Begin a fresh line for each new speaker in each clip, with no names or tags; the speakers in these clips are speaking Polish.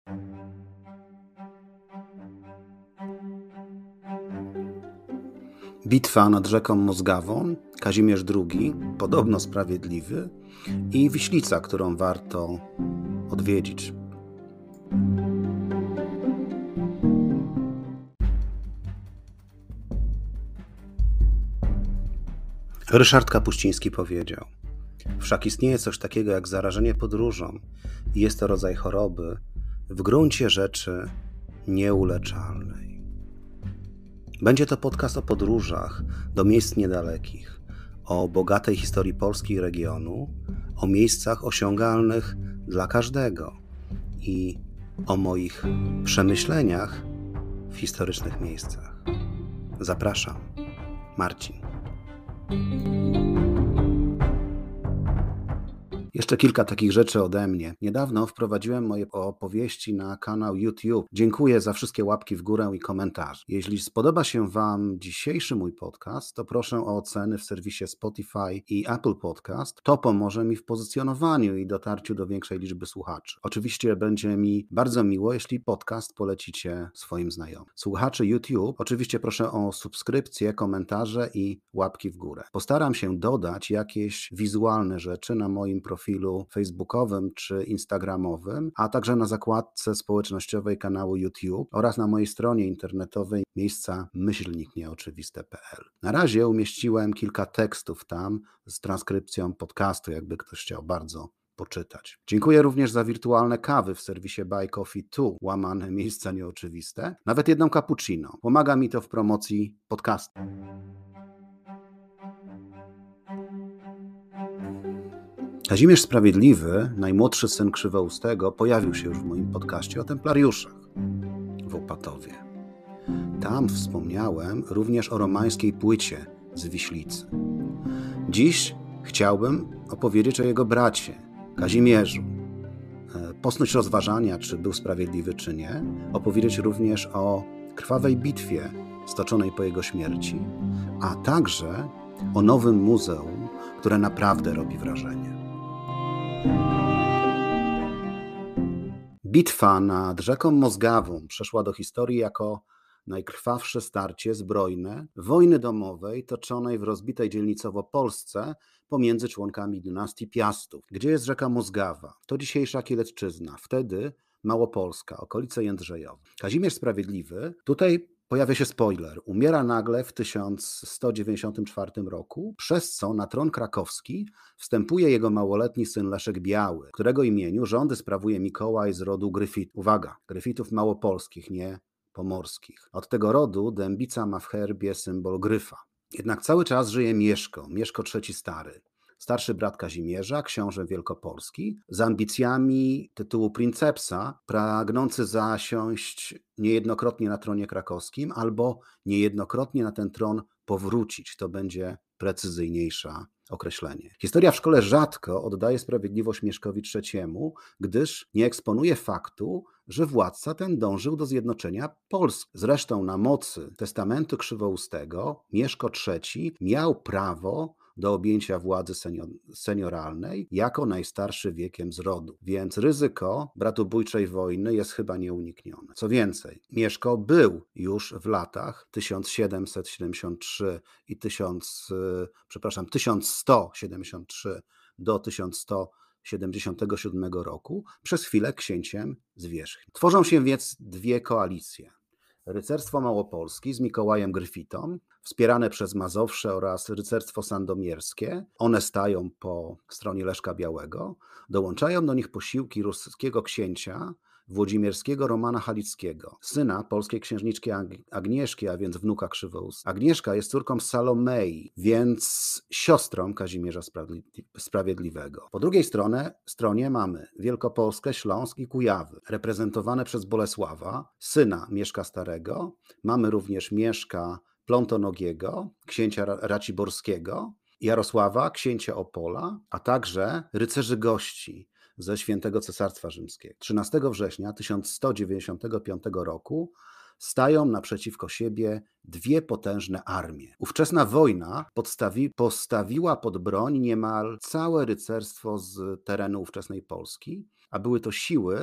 Bitwa nad rzeką Mozgawą, Kazimierz II, podobno sprawiedliwy, i Wiślica, którą warto odwiedzić. Ryszard Kapuściński powiedział: wszak istnieje coś takiego jak zarażenie podróżą i jest to rodzaj choroby w gruncie rzeczy nieuleczalnej. Będzie to podcast o podróżach do miejsc niedalekich, o bogatej historii Polski i regionu, o miejscach osiągalnych dla każdego i o moich przemyśleniach w historycznych miejscach. Zapraszam, Marcin. Jeszcze kilka takich rzeczy ode mnie. Niedawno wprowadziłem moje opowieści na kanał YouTube. Dziękuję za wszystkie łapki w górę i komentarze. Jeśli spodoba się Wam dzisiejszy mój podcast, to proszę o oceny w serwisie Spotify i Apple Podcast. To pomoże mi w pozycjonowaniu i dotarciu do większej liczby słuchaczy. Oczywiście będzie mi bardzo miło, jeśli podcast polecicie swoim znajomym. Słuchaczy YouTube, oczywiście proszę o subskrypcję, komentarze i łapki w górę. Postaram się dodać jakieś wizualne rzeczy na moim profilu facebookowym czy instagramowym, a także na zakładce społecznościowej kanału YouTube oraz na mojej stronie internetowej miejsca-nieoczywiste.pl. Na razie umieściłem kilka tekstów tam z transkrypcją podcastu, jakby ktoś chciał bardzo poczytać. Dziękuję również za wirtualne kawy w serwisie Buy Coffee 2, łamane miejsca nieoczywiste, nawet jedną cappuccino. Pomaga mi to w promocji podcastu. Kazimierz Sprawiedliwy, najmłodszy syn Krzywoustego, pojawił się już w moim podcaście o templariuszach w Opatowie. Tam wspomniałem również o romańskiej płycie z Wiślicy. Dziś chciałbym opowiedzieć o jego bracie, Kazimierzu. Posnuć rozważania, czy był sprawiedliwy, czy nie. Opowiedzieć również o krwawej bitwie stoczonej po jego śmierci, a także o nowym muzeum, które naprawdę robi wrażenie. Bitwa nad rzeką Mozgawą przeszła do historii jako najkrwawsze starcie zbrojne wojny domowej toczonej w rozbitej dzielnicowo Polsce pomiędzy członkami dynastii Piastów. Gdzie jest rzeka Mozgawa? To dzisiejsza Kielecczyzna, wtedy Małopolska, okolice Jędrzejowa. Kazimierz Sprawiedliwy, tutaj pojawia się spoiler, umiera nagle w 1194 roku, przez co na tron krakowski wstępuje jego małoletni syn Leszek Biały, którego imieniu rządy sprawuje Mikołaj z rodu Gryfitów. Uwaga, Gryfitów małopolskich, nie pomorskich. Od tego rodu Dębica ma w herbie symbol gryfa. Jednak cały czas żyje Mieszko III Stary, starszy brat Kazimierza, książę wielkopolski, z ambicjami tytułu princepsa, pragnący zasiąść niejednokrotnie na tronie krakowskim albo niejednokrotnie na ten tron powrócić. To będzie precyzyjniejsze określenie. Historia w szkole rzadko oddaje sprawiedliwość Mieszkowi III, gdyż nie eksponuje faktu, że władca ten dążył do zjednoczenia Polski. Zresztą na mocy testamentu Krzywoustego Mieszko III miał prawo do objęcia władzy senioralnej jako najstarszy wiekiem z rodu, więc ryzyko bratobójczej wojny jest chyba nieuniknione. Co więcej, Mieszko był już w latach 1773 i 1173 do 1177 roku przez chwilę księciem zwierzchni. Tworzą się więc dwie koalicje. Rycerstwo Małopolski z Mikołajem Gryfitą, wspierane przez Mazowsze oraz rycerstwo sandomierskie, one stają po stronie Leszka Białego, dołączają do nich posiłki ruskiego księcia włodzimierskiego Romana Halickiego, syna polskiej księżniczki Agnieszki, a więc wnuka Krzywoustego. Agnieszka jest córką Salomei, więc siostrą Kazimierza Sprawiedliwego. Po drugiej stronie mamy Wielkopolskę, Śląsk i Kujawy, reprezentowane przez Bolesława, syna Mieszka Starego. Mamy również Mieszka Plątonogiego, księcia Raciborskiego, Jarosława, księcia Opola, a także rycerzy gości ze Świętego Cesarstwa Rzymskiego. 13 września 1195 roku stają naprzeciwko siebie dwie potężne armie. Ówczesna wojna postawiła pod broń niemal całe rycerstwo z terenu ówczesnej Polski, a były to siły,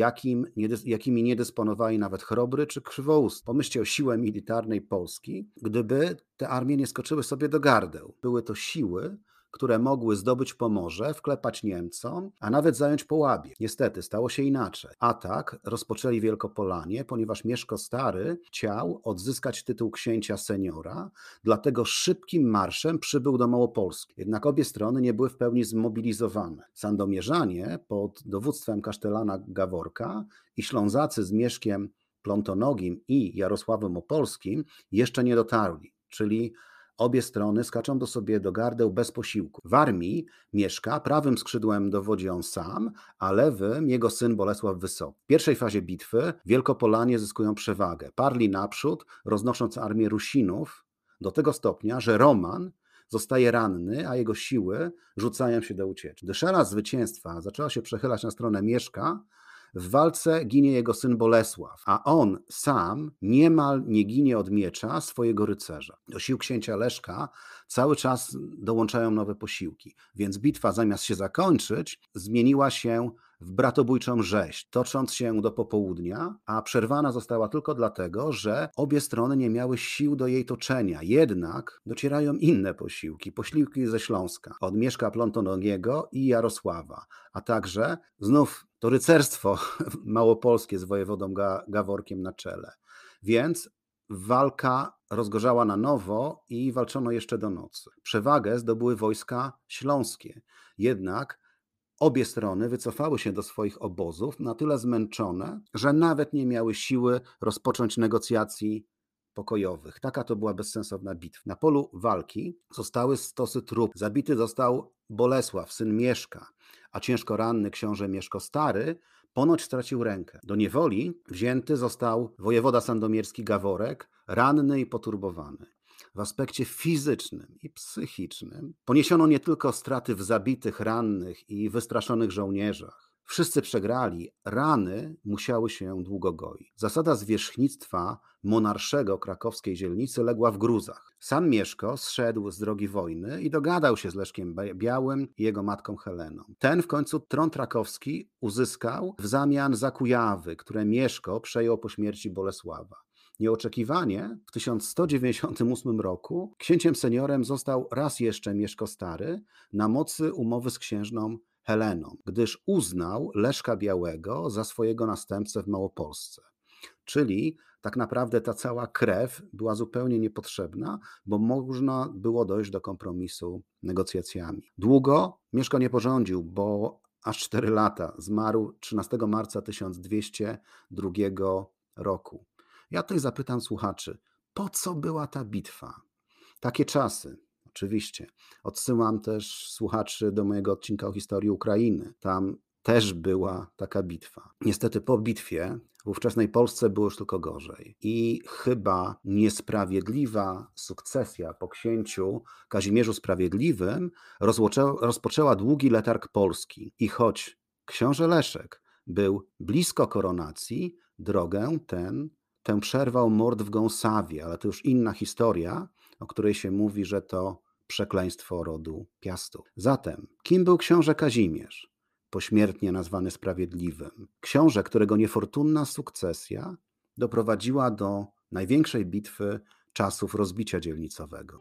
jakimi nie dysponowali nawet Chrobry czy Krzywoust. Pomyślcie o siłę militarnej Polski, gdyby te armie nie skoczyły sobie do gardeł. Były to siły, które mogły zdobyć Pomorze, wklepać Niemcom, a nawet zająć Połabie. Niestety stało się inaczej. Atak rozpoczęli Wielkopolanie, ponieważ Mieszko Stary chciał odzyskać tytuł księcia seniora, dlatego szybkim marszem przybył do Małopolski. Jednak obie strony nie były w pełni zmobilizowane. Sandomierzanie pod dowództwem kasztelana Gaworka i Ślązacy z Mieszkiem Plontonogim i Jarosławem Opolskim jeszcze nie dotarli, czyli obie strony skaczą do sobie do gardeł bez posiłku. W armii Mieszka prawym skrzydłem dowodzi on sam, a lewym jego syn Bolesław Wysoki. W pierwszej fazie bitwy Wielkopolanie zyskują przewagę. Parli naprzód, roznosząc armię Rusinów do tego stopnia, że Roman zostaje ranny, a jego siły rzucają się do ucieczki. Gdy szara zwycięstwa zaczęła się przechylać na stronę Mieszka, w walce ginie jego syn Bolesław, a on sam niemal nie ginie od miecza swojego rycerza. Do sił księcia Leszka cały czas dołączają nowe posiłki, więc bitwa zamiast się zakończyć, zmieniła się w bratobójczą rzeź, tocząc się do popołudnia, a przerwana została tylko dlatego, że obie strony nie miały sił do jej toczenia. Jednak docierają inne posiłki ze Śląska, od Mieszka Plontonogiego i Jarosława, a także znów to rycerstwo małopolskie z wojewodą Gaworkiem na czele. Więc walka rozgorzała na nowo i walczono jeszcze do nocy. Przewagę zdobyły wojska śląskie, jednak obie strony wycofały się do swoich obozów na tyle zmęczone, że nawet nie miały siły rozpocząć negocjacji pokojowych. Taka to była bezsensowna bitwa. Na polu walki zostały stosy trup. Zabity został Bolesław, syn Mieszka, a ciężko ranny książę Mieszko Stary ponoć stracił rękę. Do niewoli wzięty został wojewoda sandomierski Gaworek, ranny i poturbowany. W aspekcie fizycznym i psychicznym poniesiono nie tylko straty w zabitych, rannych i wystraszonych żołnierzach. Wszyscy przegrali, rany musiały się długo goić. Zasada zwierzchnictwa monarszego krakowskiej dzielnicy legła w gruzach. Sam Mieszko zszedł z drogi wojny i dogadał się z Leszkiem Białym i jego matką Heleną. Ten w końcu tron krakowski uzyskał w zamian za Kujawy, które Mieszko przejął po śmierci Bolesława. Nieoczekiwanie w 1198 roku księciem seniorem został raz jeszcze Mieszko Stary na mocy umowy z księżną Heleną, gdyż uznał Leszka Białego za swojego następcę w Małopolsce. Czyli tak naprawdę ta cała krew była zupełnie niepotrzebna, bo można było dojść do kompromisu negocjacjami. Długo Mieszko nie porządził, bo aż 4 lata. Zmarł 13 marca 1202 roku. Ja tutaj zapytam słuchaczy, po co była ta bitwa? Takie czasy, oczywiście. Odsyłam też słuchaczy do mojego odcinka o historii Ukrainy. Tam też była taka bitwa. Niestety po bitwie w ówczesnej Polsce było już tylko gorzej. I chyba niesprawiedliwa sukcesja po księciu Kazimierzu Sprawiedliwym rozpoczęła długi letarg Polski. I choć książę Leszek był blisko koronacji, drogę tę przerwał mord w Gąsawie, ale to już inna historia, o której się mówi, że to przekleństwo rodu Piastów. Zatem, kim był książę Kazimierz, pośmiertnie nazwany Sprawiedliwym? Książę, którego niefortunna sukcesja doprowadziła do największej bitwy czasów rozbicia dzielnicowego.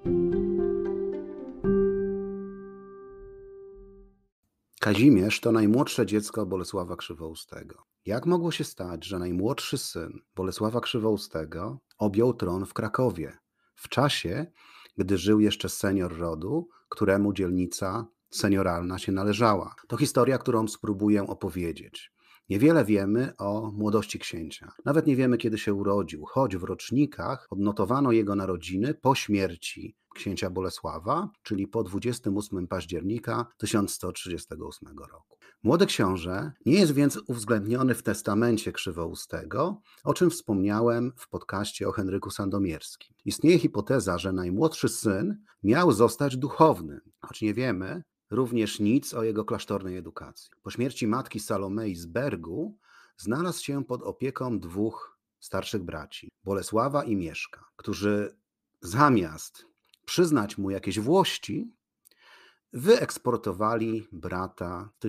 Kazimierz to najmłodsze dziecko Bolesława Krzywoustego. Jak mogło się stać, że najmłodszy syn Bolesława Krzywoustego objął tron w Krakowie, w czasie, gdy żył jeszcze senior rodu, któremu dzielnica senioralna się należała? To historia, którą spróbuję opowiedzieć. Niewiele wiemy o młodości księcia. Nawet nie wiemy, kiedy się urodził, choć w rocznikach odnotowano jego narodziny po śmierci księcia Bolesława, czyli po 28 października 1138 roku. Młody książę nie jest więc uwzględniony w testamencie Krzywoustego, o czym wspomniałem w podcaście o Henryku Sandomierskim. Istnieje hipoteza, że najmłodszy syn miał zostać duchownym, choć nie wiemy również nic o jego klasztornej edukacji. Po śmierci matki Salomei z Bergu znalazł się pod opieką 2 starszych braci, Bolesława i Mieszka, którzy zamiast przyznać mu jakieś włości, wyeksportowali brata w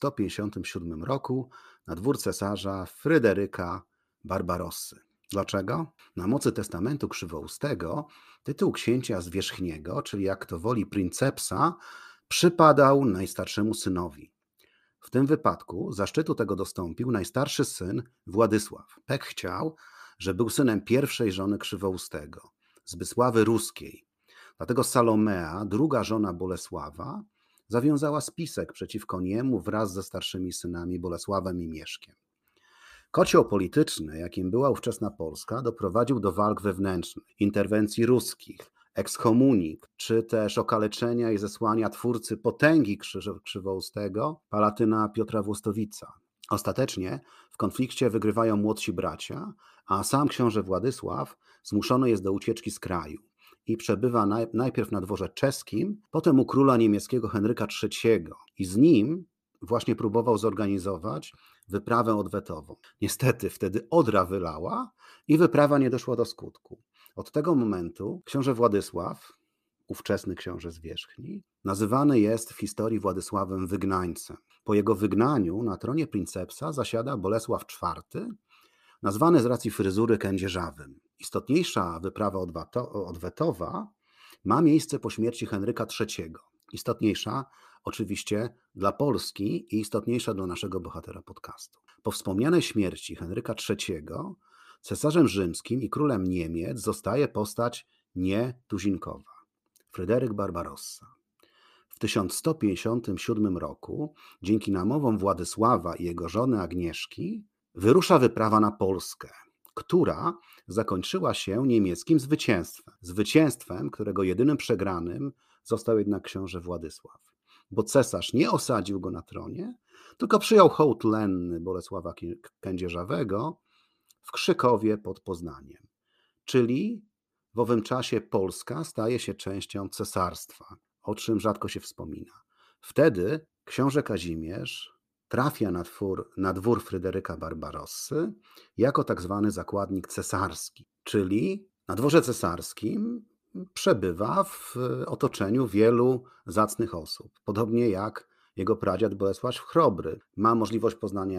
1157 roku na dwór cesarza Fryderyka Barbarossy. Dlaczego? Na mocy testamentu Krzywoustego tytuł księcia zwierzchniego, czyli jak to woli princepsa, przypadał najstarszemu synowi. W tym wypadku zaszczytu tego dostąpił najstarszy syn Władysław. Pek chciał, że był synem pierwszej żony Krzywoustego, Zbysławy Ruskiej. Dlatego Salomea, druga żona Bolesława, zawiązała spisek przeciwko niemu wraz ze starszymi synami Bolesławem i Mieszkiem. Kocioł polityczny, jakim była ówczesna Polska, doprowadził do walk wewnętrznych, interwencji ruskich, ekskomunik, czy też okaleczenia i zesłania twórcy potęgi Krzywoustego, Palatyna Piotra Włostowica. Ostatecznie w konflikcie wygrywają młodsi bracia, a sam książę Władysław zmuszony jest do ucieczki z kraju i przebywa najpierw na dworze czeskim, potem u króla niemieckiego Henryka III i z nim właśnie próbował zorganizować wyprawę odwetową. Niestety wtedy Odra wylała i wyprawa nie doszła do skutku. Od tego momentu książę Władysław, ówczesny książę zwierzchni, nazywany jest w historii Władysławem Wygnańcem. Po jego wygnaniu na tronie princepsa zasiada Bolesław IV, nazwany z racji fryzury kędzierzawym. Istotniejsza wyprawa odwetowa ma miejsce po śmierci Henryka III. Istotniejsza oczywiście dla Polski i istotniejsza dla naszego bohatera podcastu. Po wspomnianej śmierci Henryka III cesarzem rzymskim i królem Niemiec zostaje postać nietuzinkowa, Fryderyk Barbarossa. W 1157 roku, dzięki namowom Władysława i jego żony Agnieszki, wyrusza wyprawa na Polskę, która zakończyła się niemieckim zwycięstwem. Zwycięstwem, którego jedynym przegranym został jednak książę Władysław, bo cesarz nie osadził go na tronie, tylko przyjął hołd lenny Bolesława Kędzierzawego w Krzykowie pod Poznaniem. Czyli w owym czasie Polska staje się częścią cesarstwa, o czym rzadko się wspomina. Wtedy książę Kazimierz trafia na dwór Fryderyka Barbarossy jako tak zwany zakładnik cesarski, czyli na dworze cesarskim przebywa w otoczeniu wielu zacnych osób, podobnie jak jego pradziad Bolesław Chrobry. Ma możliwość poznania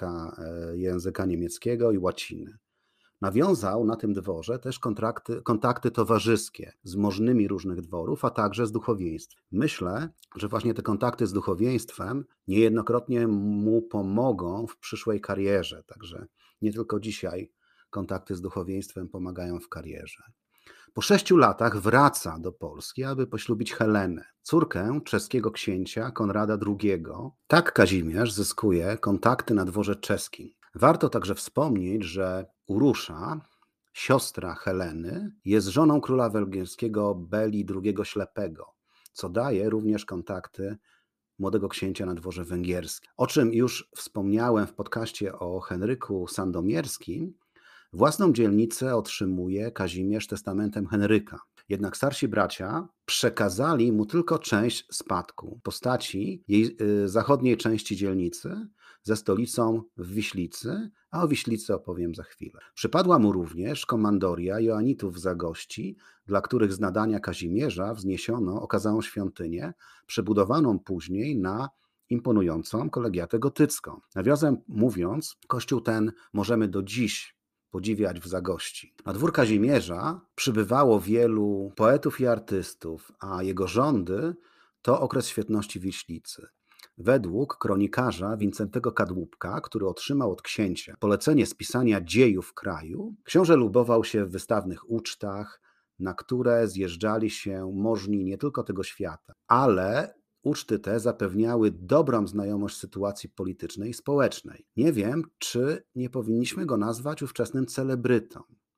języka niemieckiego i łaciny. Nawiązał na tym dworze też kontakty towarzyskie z możnymi różnych dworów, a także z duchowieństwem. Myślę, że właśnie te kontakty z duchowieństwem niejednokrotnie mu pomogą w przyszłej karierze. Także nie tylko dzisiaj kontakty z duchowieństwem pomagają w karierze. Po 6 latach wraca do Polski, aby poślubić Helenę, córkę czeskiego księcia Konrada II. Tak Kazimierz zyskuje kontakty na dworze czeskim. Warto także wspomnieć, że Urusza, siostra Heleny, jest żoną króla węgierskiego Beli II Ślepego, co daje również kontakty młodego księcia na dworze węgierskim. O czym już wspomniałem w podcaście o Henryku Sandomierskim, własną dzielnicę otrzymuje Kazimierz testamentem Henryka. Jednak starsi bracia przekazali mu tylko część spadku w postaci jej zachodniej części dzielnicy ze stolicą w Wiślicy, a o Wiślicy opowiem za chwilę. Przypadła mu również komandoria Joanitów w Zagości, dla których z nadania Kazimierza wzniesiono okazałą świątynię, przebudowaną później na imponującą kolegiatę gotycką. Nawiasem mówiąc, kościół ten możemy do dziś podziwiać w Zagości. Na dwór Kazimierza przybywało wielu poetów i artystów, a jego rządy to okres świetności Wiślicy. Według kronikarza Wincentego Kadłubka, który otrzymał od księcia polecenie spisania dziejów kraju, książę lubował się w wystawnych ucztach, na które zjeżdżali się możni nie tylko tego świata, ale uczty te zapewniały dobrą znajomość sytuacji politycznej i społecznej. Nie wiem, czy nie powinniśmy go nazwać ówczesnym celebrytą.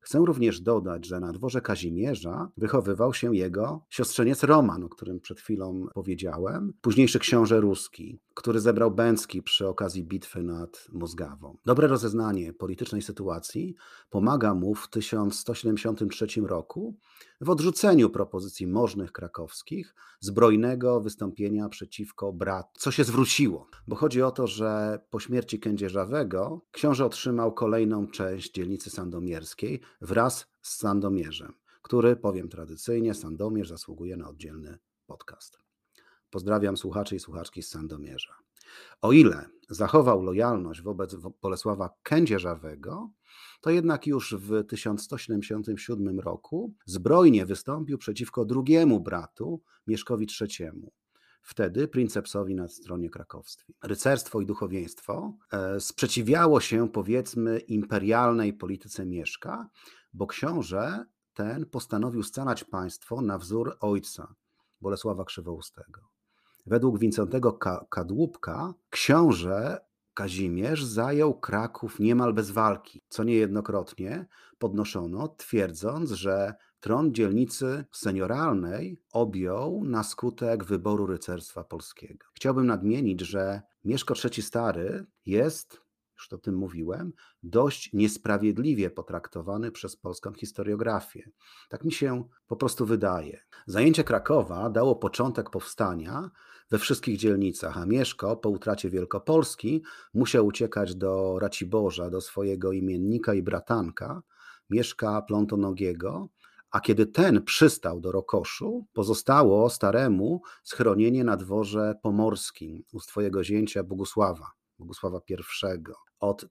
Chcę również dodać, że na dworze Kazimierza wychowywał się jego siostrzeniec Roman, o którym przed chwilą powiedziałem, późniejszy książę ruski, który zebrał Bęcki przy okazji bitwy nad Mozgawą. Dobre rozeznanie politycznej sytuacji pomaga mu w 1173 roku w odrzuceniu propozycji możnych krakowskich zbrojnego wystąpienia przeciwko bratu, co się zwróciło, bo chodzi o to, że po śmierci Kędzierzawego książę otrzymał kolejną część dzielnicy sandomierskiej wraz z Sandomierzem, który, powiem tradycyjnie, Sandomierz zasługuje na oddzielny podcast. Pozdrawiam słuchaczy i słuchaczki z Sandomierza. O ile zachował lojalność wobec Bolesława Kędzierzawego, to jednak już w 1177 roku zbrojnie wystąpił przeciwko drugiemu bratu, Mieszkowi III, wtedy princepsowi na stronie krakowskiej. Rycerstwo i duchowieństwo sprzeciwiało się, powiedzmy, imperialnej polityce Mieszka, bo książę ten postanowił scalać państwo na wzór ojca, Bolesława Krzywoustego. Według Wincentego Kadłubka książę Kazimierz zajął Kraków niemal bez walki, co niejednokrotnie podnoszono, twierdząc, że tron dzielnicy senioralnej objął na skutek wyboru rycerstwa polskiego. Chciałbym nadmienić, że Mieszko III Stary jest, już o tym mówiłem, dość niesprawiedliwie potraktowany przez polską historiografię. Tak mi się po prostu wydaje. Zajęcie Krakowa dało początek powstania we wszystkich dzielnicach, a Mieszko po utracie Wielkopolski musiał uciekać do Raciborza, do swojego imiennika i bratanka, Mieszka Plontonogiego, a kiedy ten przystał do Rokoszu, pozostało staremu schronienie na dworze pomorskim u swojego zięcia Bogusława I. Od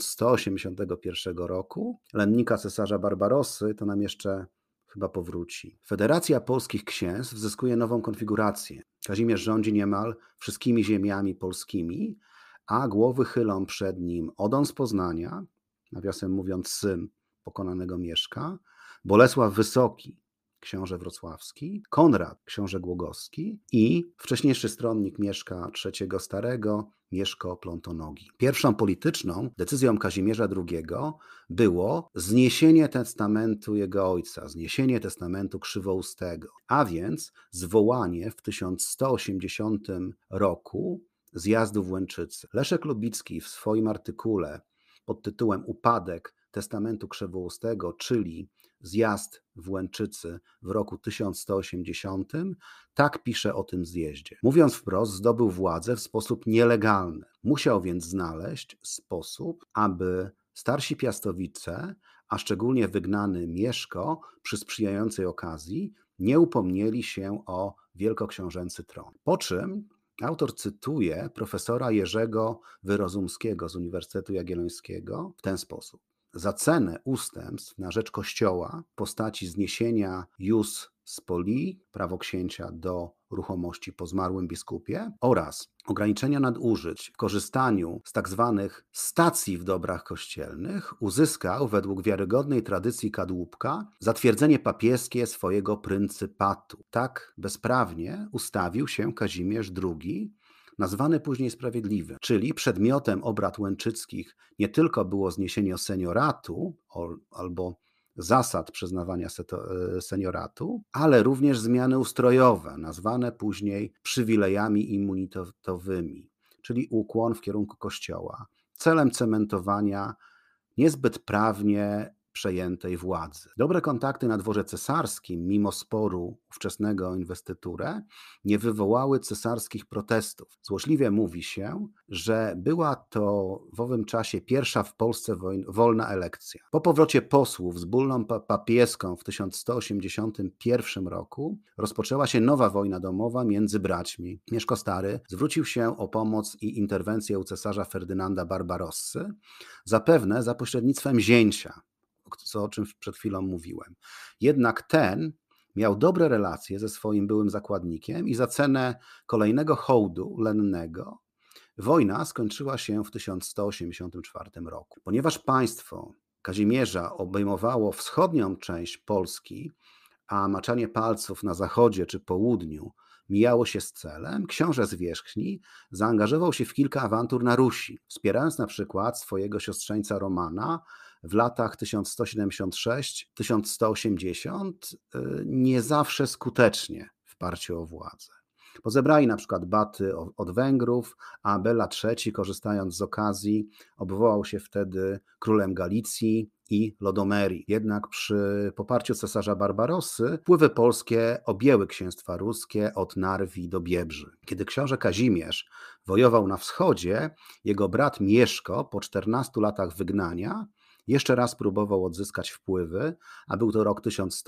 1181 roku lennika cesarza Barbarossy to nam jeszcze chyba powróci. Federacja Polskich Księstw zyskuje nową konfigurację. Kazimierz rządzi niemal wszystkimi ziemiami polskimi, a głowy chylą przed nim Odon z Poznania, nawiasem mówiąc syn pokonanego Mieszka, Bolesław Wysoki, książę wrocławski, Konrad, książę głogowski i wcześniejszy stronnik Mieszka III Starego, Mieszko Plontonogi. Pierwszą polityczną decyzją Kazimierza II było zniesienie testamentu jego ojca, zniesienie testamentu Krzywoustego, a więc zwołanie w 1180 roku zjazdu w Łęczycy. Leszek Lubicki w swoim artykule pod tytułem Upadek testamentu Krzywoustego, czyli zjazd w Łęczycy w roku 1180, tak pisze o tym zjeździe. Mówiąc wprost, zdobył władzę w sposób nielegalny. Musiał więc znaleźć sposób, aby starsi piastowice, a szczególnie wygnany Mieszko, przy sprzyjającej okazji, nie upomnieli się o wielkoksiążęcy tron. Po czym autor cytuje profesora Jerzego Wyrozumskiego z Uniwersytetu Jagiellońskiego w ten sposób. Za cenę ustępstw na rzecz Kościoła w postaci zniesienia jus spoli, prawo księcia do ruchomości po zmarłym biskupie oraz ograniczenia nadużyć w korzystaniu z tzw. stacji w dobrach kościelnych uzyskał według wiarygodnej tradycji Kadłubka zatwierdzenie papieskie swojego pryncypatu. Tak bezprawnie ustawił się Kazimierz II, nazwany później Sprawiedliwym, czyli przedmiotem obrad łęczyckich nie tylko było zniesienie senioratu albo zasad przyznawania senioratu, ale również zmiany ustrojowe, nazwane później przywilejami immunitetowymi, czyli ukłon w kierunku Kościoła, celem cementowania niezbyt prawnie przejętej władzy. Dobre kontakty na dworze cesarskim, mimo sporu ówczesnego o inwestyturę, nie wywołały cesarskich protestów. Złośliwie mówi się, że była to w owym czasie pierwsza w Polsce wolna elekcja. Po powrocie posłów z bullą papieską w 1181 roku rozpoczęła się nowa wojna domowa między braćmi. Mieszko Stary zwrócił się o pomoc i interwencję u cesarza Ferdynanda Barbarossy, zapewne za pośrednictwem zięcia, o czym przed chwilą mówiłem. Jednak ten miał dobre relacje ze swoim byłym zakładnikiem i za cenę kolejnego hołdu lennego wojna skończyła się w 1184 roku. Ponieważ państwo Kazimierza obejmowało wschodnią część Polski, a maczanie palców na zachodzie czy południu mijało się z celem, książę Zwierzchni zaangażował się w kilka awantur na Rusi, wspierając na przykład swojego siostrzeńca Romana w latach 1176-1180, nie zawsze skutecznie w parciu o władzę. Pozebrali na przykład baty od Węgrów, a Bela III, korzystając z okazji, obwołał się wtedy królem Galicji i Lodomerii. Jednak przy poparciu cesarza Barbarossy wpływy polskie objęły księstwa ruskie od Narwi do Biebrzy. Kiedy książę Kazimierz wojował na wschodzie, jego brat Mieszko po 14 latach wygnania jeszcze raz próbował odzyskać wpływy, a był to rok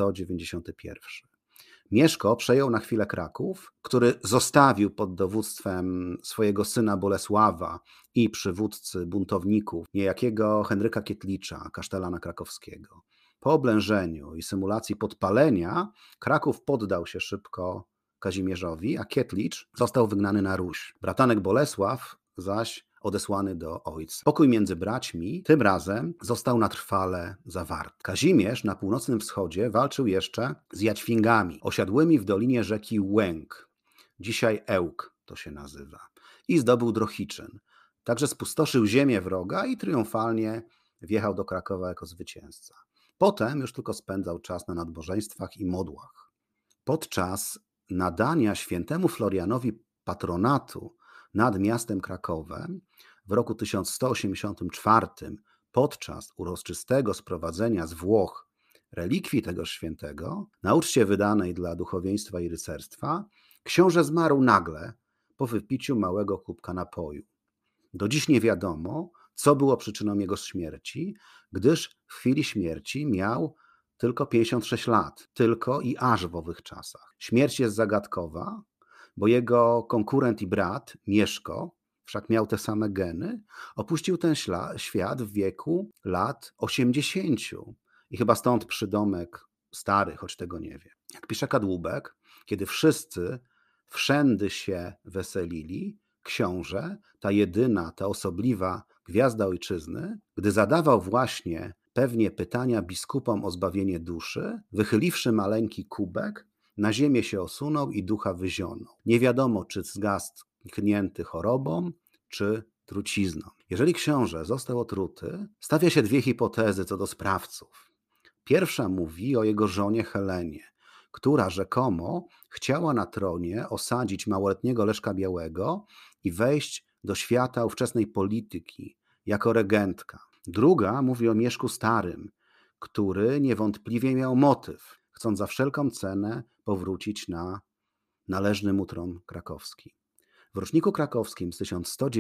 1191. Mieszko przejął na chwilę Kraków, który zostawił pod dowództwem swojego syna Bolesława i przywódcy buntowników, niejakiego Henryka Kietlicza, kasztelana krakowskiego. Po oblężeniu i symulacji podpalenia Kraków poddał się szybko Kazimierzowi, a Kietlicz został wygnany na Ruś. Bratanek Bolesław zaś odesłany do ojca. Pokój między braćmi tym razem został na trwale zawarty. Kazimierz na północnym wschodzie walczył jeszcze z Jadźwingami, osiadłymi w dolinie rzeki Łęk, dzisiaj Ełk to się nazywa, i zdobył Drohiczyn. Także spustoszył ziemię wroga i triumfalnie wjechał do Krakowa jako zwycięzca. Potem już tylko spędzał czas na nadbożeństwach i modłach. Podczas nadania świętemu Florianowi patronatu nad miastem Krakowem w roku 1184, podczas uroczystego sprowadzenia z Włoch relikwii tego świętego, na uczcie wydanej dla duchowieństwa i rycerstwa, książę zmarł nagle po wypiciu małego kubka napoju. Do dziś nie wiadomo, co było przyczyną jego śmierci, gdyż w chwili śmierci miał tylko 56 lat, tylko i aż w owych czasach. Śmierć jest zagadkowa, bo jego konkurent i brat, Mieszko, wszak miał te same geny, opuścił ten świat w wieku lat 80 i chyba stąd przydomek stary, choć tego nie wie. Jak pisze Kadłubek, kiedy wszyscy wszędy się weselili, książę, ta jedyna, ta osobliwa gwiazda ojczyzny, gdy zadawał właśnie pewnie pytania biskupom o zbawienie duszy, wychyliwszy maleńki kubek, na ziemię się osunął i ducha wyzionął. Nie wiadomo, czy zgastknięty chorobą, czy trucizną. Jeżeli książę został otruty, stawia się dwie hipotezy co do sprawców. Pierwsza mówi o jego żonie Helenie, która rzekomo chciała na tronie osadzić małoletniego Leszka Białego i wejść do świata ówczesnej polityki jako regentka. Druga mówi o Mieszku Starym, który niewątpliwie miał motyw, chcąc za wszelką cenę powrócić na należny mu tron krakowski. W roczniku krakowskim z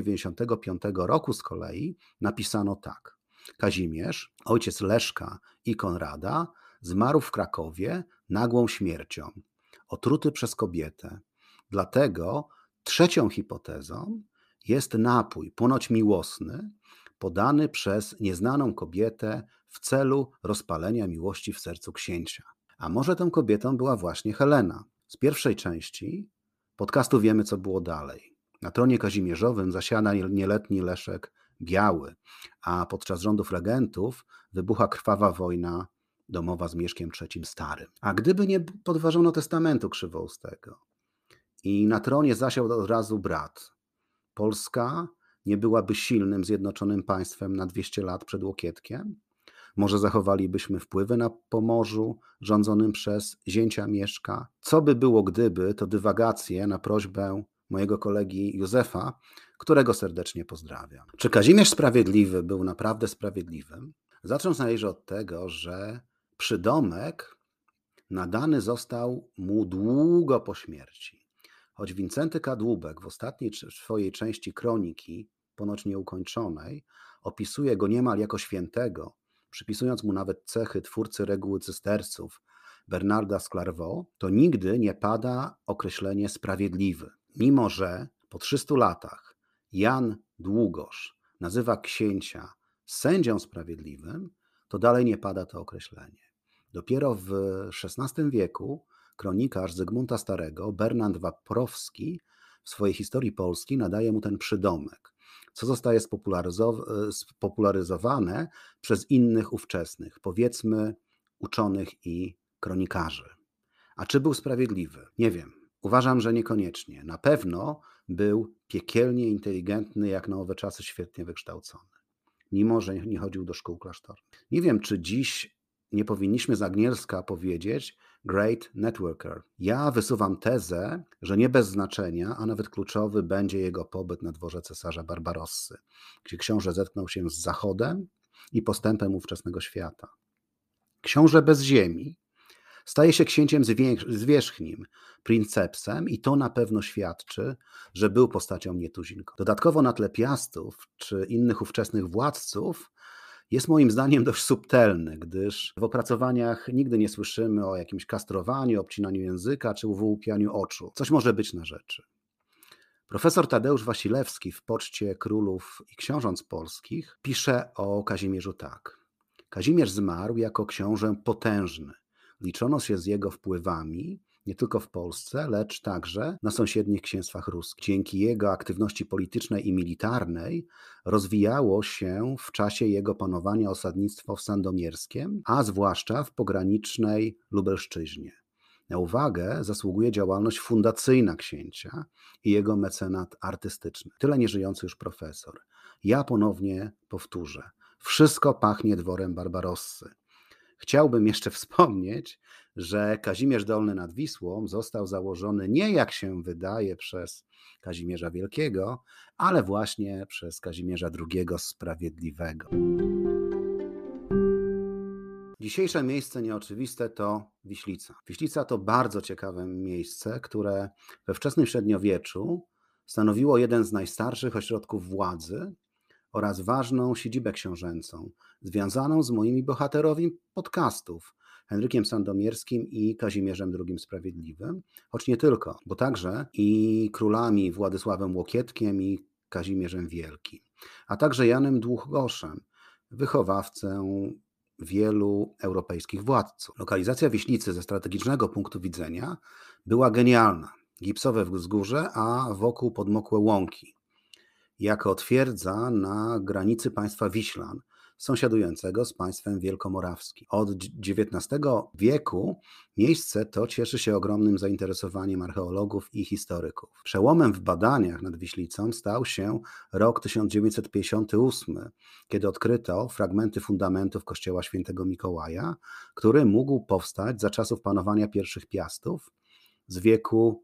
1195 roku z kolei napisano tak. Kazimierz, ojciec Leszka i Konrada, zmarł w Krakowie nagłą śmiercią, otruty przez kobietę. Dlatego trzecią hipotezą jest napój, ponoć miłosny, podany przez nieznaną kobietę w celu rozpalenia miłości w sercu księcia. A może tą kobietą była właśnie Helena. Z pierwszej części podcastu wiemy, co było dalej. Na tronie kazimierzowym zasiada nieletni Leszek Biały, a podczas rządów regentów wybucha krwawa wojna domowa z Mieszkiem III Starym. A gdyby nie podważono testamentu Krzywoustego i na tronie zasiadł od razu brat, Polska nie byłaby silnym, zjednoczonym państwem na 200 lat przed Łokietkiem? Może zachowalibyśmy wpływy na Pomorzu rządzonym przez zięcia Mieszka? Co by było gdyby, to dywagacje na prośbę mojego kolegi Józefa, którego serdecznie pozdrawiam. Czy Kazimierz Sprawiedliwy był naprawdę sprawiedliwym? Zacząć należy od tego, że przydomek nadany został mu długo po śmierci. Choć Wincenty Kadłubek w ostatniej swojej części kroniki, ponoć nieukończonej, opisuje go niemal jako świętego, przypisując mu nawet cechy twórcy reguły cysterców Bernarda z Clairvaux, to nigdy nie pada określenie sprawiedliwy. Mimo że po 300 latach Jan Długosz nazywa księcia sędzią sprawiedliwym, to dalej nie pada to określenie. Dopiero w XVI wieku kronikarz Zygmunta Starego, Bernard Waprowski, w swojej historii Polski nadaje mu ten przydomek, co zostaje spopularyzowane przez innych ówczesnych, powiedzmy uczonych i kronikarzy. A czy był sprawiedliwy? Nie wiem. Uważam, że niekoniecznie. Na pewno był piekielnie inteligentny, jak na owe czasy świetnie wykształcony, mimo że nie chodził do szkół klasztornych. Nie wiem, czy dziś nie powinniśmy z Agnieszka powiedzieć great networker. Ja wysuwam tezę, że nie bez znaczenia, a nawet kluczowy będzie jego pobyt na dworze cesarza Barbarossy, gdzie książę zetknął się z Zachodem i postępem ówczesnego świata. Książę bez ziemi staje się księciem zwierzchnim, princepsem i to na pewno świadczy, że był postacią nietuzinką. Dodatkowo na tle Piastów czy innych ówczesnych władców jest moim zdaniem dość subtelny, gdyż w opracowaniach nigdy nie słyszymy o jakimś kastrowaniu, obcinaniu języka czy uwyłupianiu oczu. Coś może być na rzeczy. Profesor Tadeusz Wasilewski w Poczcie Królów i Książąt Polskich pisze o Kazimierzu tak. Kazimierz zmarł jako książę potężny. Liczono się z jego wpływami nie tylko w Polsce, lecz także na sąsiednich księstwach ruskich. Dzięki jego aktywności politycznej i militarnej rozwijało się w czasie jego panowania osadnictwo w Sandomierskiem, a zwłaszcza w pogranicznej Lubelszczyźnie. Na uwagę zasługuje działalność fundacyjna księcia i jego mecenat artystyczny. Tyle nieżyjący już profesor. Ja ponownie powtórzę. Wszystko pachnie dworem Barbarossy. Chciałbym jeszcze wspomnieć, że Kazimierz Dolny nad Wisłą został założony nie, jak się wydaje, przez Kazimierza Wielkiego, ale właśnie przez Kazimierza II Sprawiedliwego. Dzisiejsze miejsce nieoczywiste to Wiślica. Wiślica to bardzo ciekawe miejsce, które we wczesnym średniowieczu stanowiło jeden z najstarszych ośrodków władzy oraz ważną siedzibę książęcą, związaną z moimi bohaterowi podcastów, Henrykiem Sandomierskim i Kazimierzem II Sprawiedliwym, choć nie tylko, bo także i królami Władysławem Łokietkiem i Kazimierzem Wielkim, a także Janem Długoszem, wychowawcą wielu europejskich władców. Lokalizacja Wiślicy ze strategicznego punktu widzenia była genialna. Gipsowe wzgórze, a wokół podmokłe łąki. Jako twierdza na granicy państwa Wiślan, sąsiadującego z państwem wielkomorawskim. Od XIX wieku miejsce to cieszy się ogromnym zainteresowaniem archeologów i historyków. Przełomem w badaniach nad Wiślicą stał się rok 1958, kiedy odkryto fragmenty fundamentów kościoła świętego Mikołaja, który mógł powstać za czasów panowania pierwszych Piastów z wieku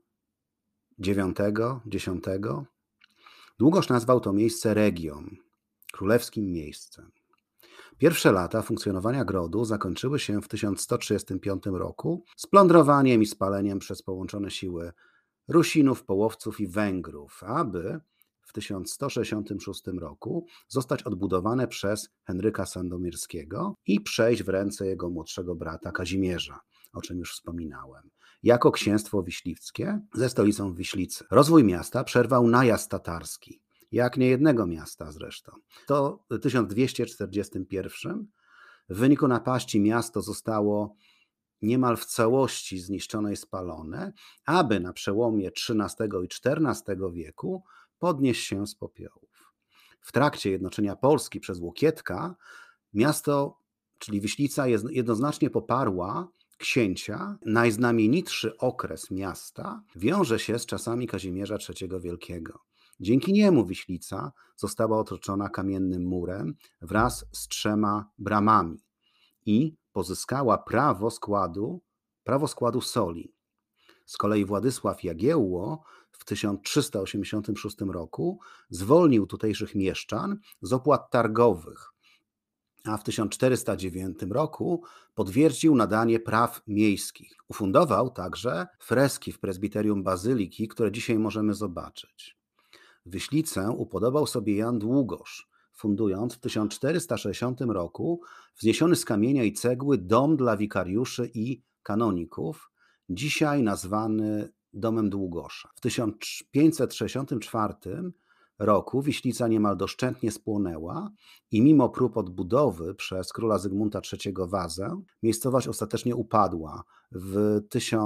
IX-X. Długosz nazwał to miejsce Regią, królewskim miejscem. Pierwsze lata funkcjonowania grodu zakończyły się w 1135 roku splądrowaniem i spaleniem przez połączone siły Rusinów, Połowców i Węgrów, aby w 1166 roku zostać odbudowane przez Henryka Sandomierskiego i przejść w ręce jego młodszego brata Kazimierza, o czym już wspominałem, jako księstwo wiśliwskie ze stolicą w Wiślicy. Rozwój miasta przerwał najazd tatarski, jak niejednego miasta zresztą. To w 1241 w wyniku napaści miasto zostało niemal w całości zniszczone i spalone, aby na przełomie XIII i XIV wieku podnieść się z popiołów. W trakcie jednoczenia Polski przez Łokietka miasto, czyli Wiślica, jednoznacznie poparła księcia. Najznamienitszy okres miasta wiąże się z czasami Kazimierza III Wielkiego. Dzięki niemu Wiślica została otoczona kamiennym murem wraz z 3 bramami i pozyskała prawo składu soli. Z kolei Władysław Jagiełło w 1386 roku zwolnił tutejszych mieszczan z opłat targowych, a w 1409 roku potwierdził nadanie praw miejskich. Ufundował także freski w prezbiterium bazyliki, które dzisiaj możemy zobaczyć. Wiślicę upodobał sobie Jan Długosz, fundując w 1460 roku wzniesiony z kamienia i cegły dom dla wikariuszy i kanoników, dzisiaj nazwany domem Długosza. W 1564 roku Wiślica niemal doszczętnie spłonęła i mimo prób odbudowy przez króla Zygmunta III Wazę, miejscowość ostatecznie upadła w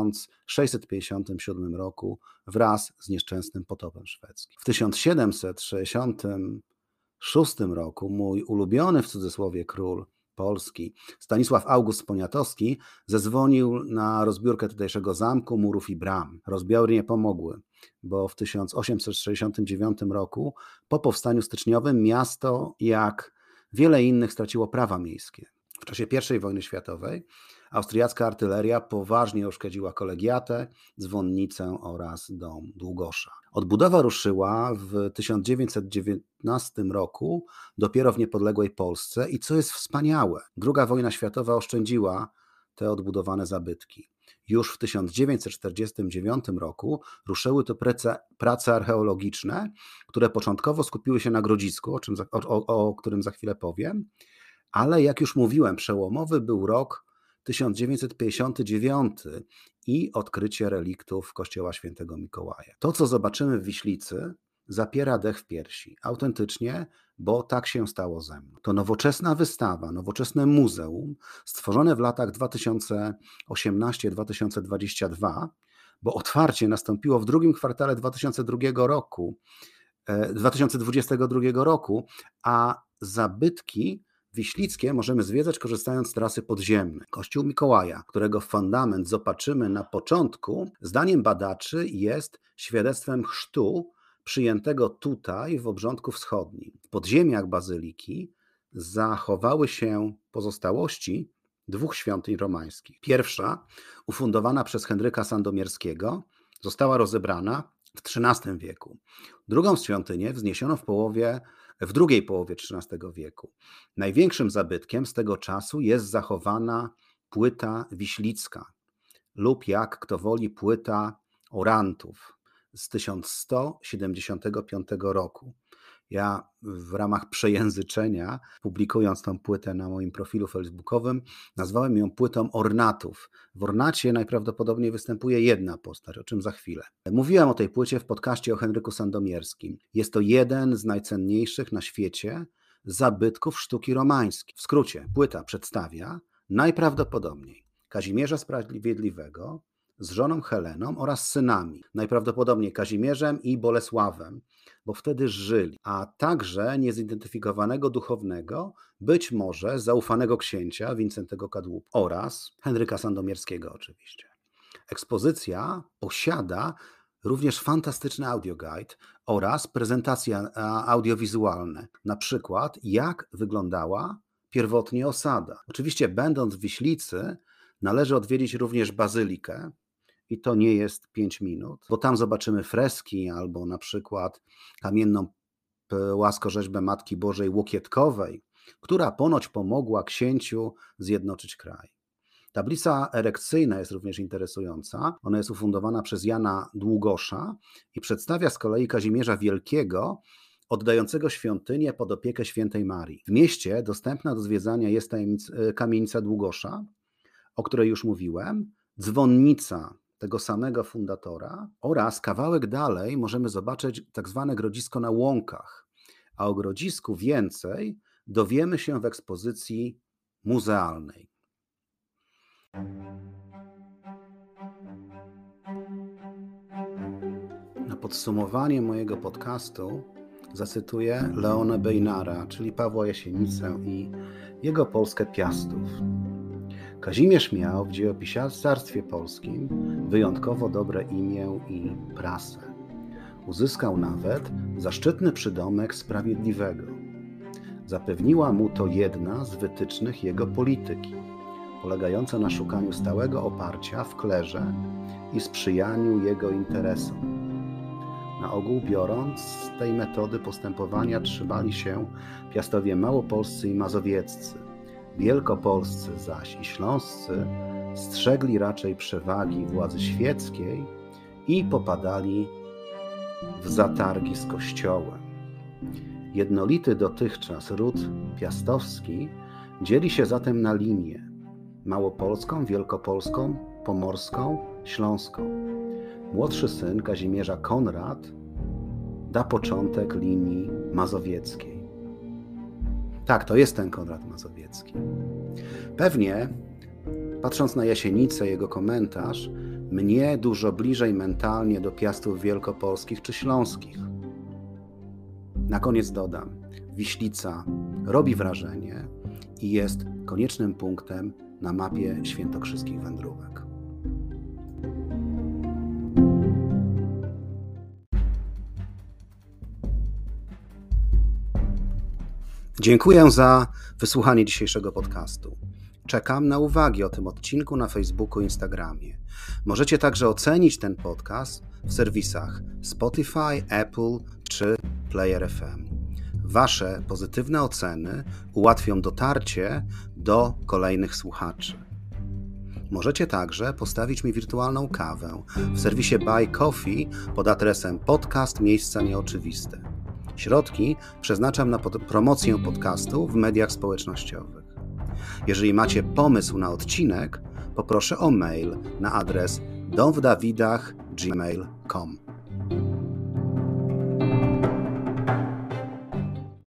1657 roku wraz z nieszczęsnym potopem szwedzkim. W 1766 roku mój ulubiony w cudzysłowie król Polski. Stanisław August Poniatowski zezwolił na rozbiórkę tutejszego zamku, murów i bram. Rozbiory nie pomogły, bo w 1869 roku po powstaniu styczniowym miasto, jak wiele innych, straciło prawa miejskie. W czasie I wojny światowej austriacka artyleria poważnie uszkodziła kolegiatę, dzwonnicę oraz dom Długosza. Odbudowa ruszyła w 1919 roku dopiero w niepodległej Polsce i co jest wspaniałe, II wojna światowa oszczędziła te odbudowane zabytki. Już w 1949 roku ruszyły tu prace archeologiczne, które początkowo skupiły się na Grodzisku, o którym za chwilę powiem, ale jak już mówiłem, przełomowy był rok 1959 i odkrycie reliktów kościoła świętego Mikołaja. To, co zobaczymy w Wiślicy, zapiera dech w piersi. Autentycznie, bo tak się stało ze mną. To nowoczesna wystawa, nowoczesne muzeum, stworzone w latach 2018-2022, bo otwarcie nastąpiło w drugim kwartale 2022 roku, a zabytki wiślickie możemy zwiedzać, korzystając z trasy podziemnej. Kościół Mikołaja, którego fundament zobaczymy na początku, zdaniem badaczy jest świadectwem chrztu przyjętego tutaj w Obrządku Wschodnim. W podziemiach bazyliki zachowały się pozostałości dwóch świątyń romańskich. Pierwsza, ufundowana przez Henryka Sandomierskiego, została rozebrana w XIII wieku. Drugą świątynię wzniesiono w drugiej połowie XIII wieku. Największym zabytkiem z tego czasu jest zachowana płyta wiślicka lub, jak kto woli, płyta orantów z 1175 roku. Ja w ramach przejęzyczenia, publikując tą płytę na moim profilu facebookowym, nazwałem ją płytą ornatów. W ornacie najprawdopodobniej występuje jedna postać, o czym za chwilę. Mówiłem o tej płycie w podcaście o Henryku Sandomierskim. Jest to jeden z najcenniejszych na świecie zabytków sztuki romańskiej. W skrócie, płyta przedstawia najprawdopodobniej Kazimierza Sprawiedliwego z żoną Heleną oraz synami, najprawdopodobniej Kazimierzem i Bolesławem, bo wtedy żyli, a także niezidentyfikowanego duchownego, być może zaufanego księcia Wincentego Kadłuba oraz Henryka Sandomierskiego oczywiście. Ekspozycja posiada również fantastyczny audioguide oraz prezentacje audiowizualne, na przykład jak wyglądała pierwotnie osada. Oczywiście będąc w Wiślicy należy odwiedzić również bazylikę, i to nie jest 5 minut, bo tam zobaczymy freski albo na przykład kamienną płaskorzeźbę Matki Bożej Łokietkowej, która ponoć pomogła księciu zjednoczyć kraj. Tablica erekcyjna jest również interesująca. Ona jest ufundowana przez Jana Długosza i przedstawia z kolei Kazimierza Wielkiego, oddającego świątynię pod opiekę świętej Marii. W mieście dostępna do zwiedzania jest kamienica Długosza, o której już mówiłem, dzwonnica tego samego fundatora oraz kawałek dalej możemy zobaczyć tak zwane Grodzisko na Łąkach, a o Grodzisku więcej dowiemy się w ekspozycji muzealnej. Na podsumowanie mojego podcastu zacytuję Leona Bejnara, czyli Pawła Jasienicę i jego Polskę Piastów. Kazimierz miał w dziejopisarstwie polskim wyjątkowo dobre imię i prasę. Uzyskał nawet zaszczytny przydomek Sprawiedliwego. Zapewniła mu to jedna z wytycznych jego polityki, polegająca na szukaniu stałego oparcia w klerze i sprzyjaniu jego interesom. Na ogół biorąc, z tej metody postępowania trzymali się piastowie małopolscy i mazowieccy. Wielkopolscy zaś i śląscy strzegli raczej przewagi władzy świeckiej i popadali w zatargi z Kościołem. Jednolity dotychczas ród piastowski dzieli się zatem na linię małopolską, wielkopolską, pomorską, śląską. Młodszy syn Kazimierza Konrad da początek linii mazowieckiej. Tak, to jest ten Konrad Mazowiecki. Pewnie, patrząc na Jasienicę, jego komentarz, mnie dużo bliżej mentalnie do Piastów wielkopolskich czy śląskich. Na koniec dodam, Wiślica robi wrażenie i jest koniecznym punktem na mapie świętokrzyskich wędrówek. Dziękuję za wysłuchanie dzisiejszego podcastu. Czekam na uwagi o tym odcinku na Facebooku i Instagramie. Możecie także ocenić ten podcast w serwisach Spotify, Apple czy Player FM. Wasze pozytywne oceny ułatwią dotarcie do kolejnych słuchaczy. Możecie także postawić mi wirtualną kawę w serwisie Buy Coffee pod adresem podcast Miejsca Nieoczywiste. Środki przeznaczam na promocję podcastu w mediach społecznościowych. Jeżeli macie pomysł na odcinek, poproszę o mail na adres domwdawidach@gmail.com.